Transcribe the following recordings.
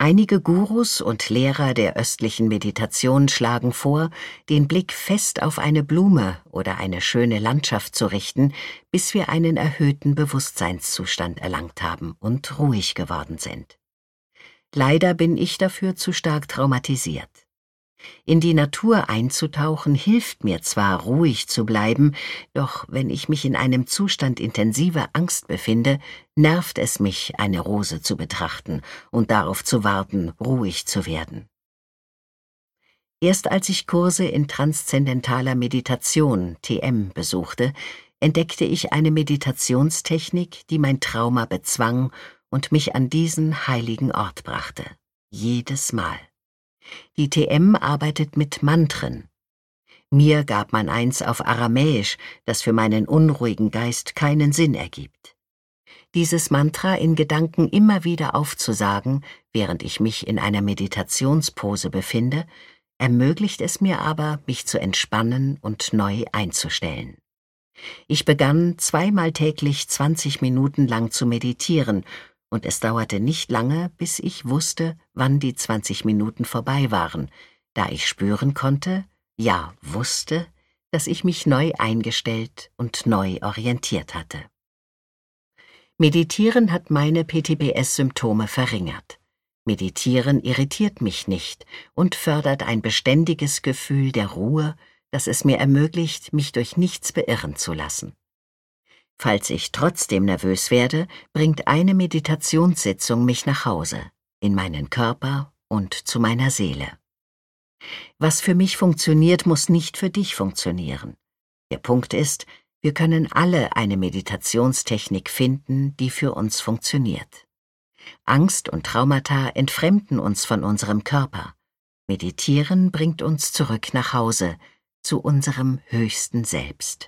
Einige Gurus und Lehrer der östlichen Meditation schlagen vor, den Blick fest auf eine Blume oder eine schöne Landschaft zu richten, bis wir einen erhöhten Bewusstseinszustand erlangt haben und ruhig geworden sind. Leider bin ich dafür zu stark traumatisiert. In die Natur einzutauchen hilft mir zwar, ruhig zu bleiben, doch wenn ich mich in einem Zustand intensiver Angst befinde, nervt es mich, eine Rose zu betrachten und darauf zu warten, ruhig zu werden. Erst als ich Kurse in transzendentaler Meditation, TM, besuchte, entdeckte ich eine Meditationstechnik, die mein Trauma bezwang und mich an diesen heiligen Ort brachte. Jedes Mal. Die TM arbeitet mit Mantren. Mir gab man eins auf Aramäisch, das für meinen unruhigen Geist keinen Sinn ergibt. Dieses Mantra in Gedanken immer wieder aufzusagen, während ich mich in einer Meditationspose befinde, ermöglicht es mir aber, mich zu entspannen und neu einzustellen. Ich begann 2-mal täglich 20 Minuten lang zu meditieren, und es dauerte nicht lange, bis ich wusste, wann die 20 Minuten vorbei waren, da ich spüren konnte, ja wusste, dass ich mich neu eingestellt und neu orientiert hatte. Meditieren hat meine PTBS-Symptome verringert. Meditieren irritiert mich nicht und fördert ein beständiges Gefühl der Ruhe, das es mir ermöglicht, mich durch nichts beirren zu lassen. Falls ich trotzdem nervös werde, bringt eine Meditationssitzung mich nach Hause, in meinen Körper und zu meiner Seele. Was für mich funktioniert, muss nicht für dich funktionieren. Der Punkt ist, wir können alle eine Meditationstechnik finden, die für uns funktioniert. Angst und Traumata entfremden uns von unserem Körper. Meditieren bringt uns zurück nach Hause, zu unserem höchsten Selbst.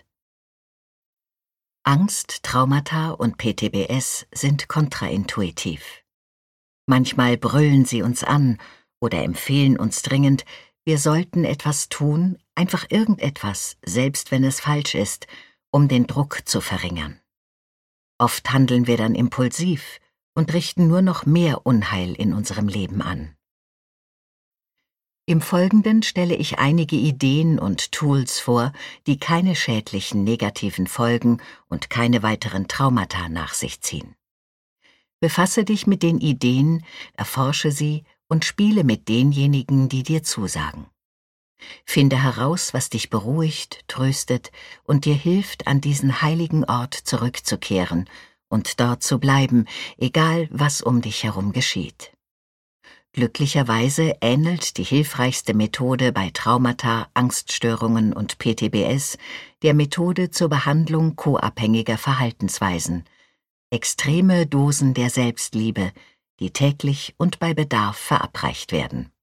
Angst, Traumata und PTBS sind kontraintuitiv. Manchmal brüllen sie uns an oder empfehlen uns dringend, wir sollten etwas tun, einfach irgendetwas, selbst wenn es falsch ist, um den Druck zu verringern. Oft handeln wir dann impulsiv und richten nur noch mehr Unheil in unserem Leben an. Im Folgenden stelle ich einige Ideen und Tools vor, die keine schädlichen negativen Folgen und keine weiteren Traumata nach sich ziehen. Befasse dich mit den Ideen, erforsche sie und spiele mit denjenigen, die dir zusagen. Finde heraus, was dich beruhigt, tröstet und dir hilft, an diesen heiligen Ort zurückzukehren und dort zu bleiben, egal was um dich herum geschieht. Glücklicherweise ähnelt die hilfreichste Methode bei Traumata, Angststörungen und PTBS der Methode zur Behandlung co-abhängiger Verhaltensweisen. Extreme Dosen der Selbstliebe, die täglich und bei Bedarf verabreicht werden.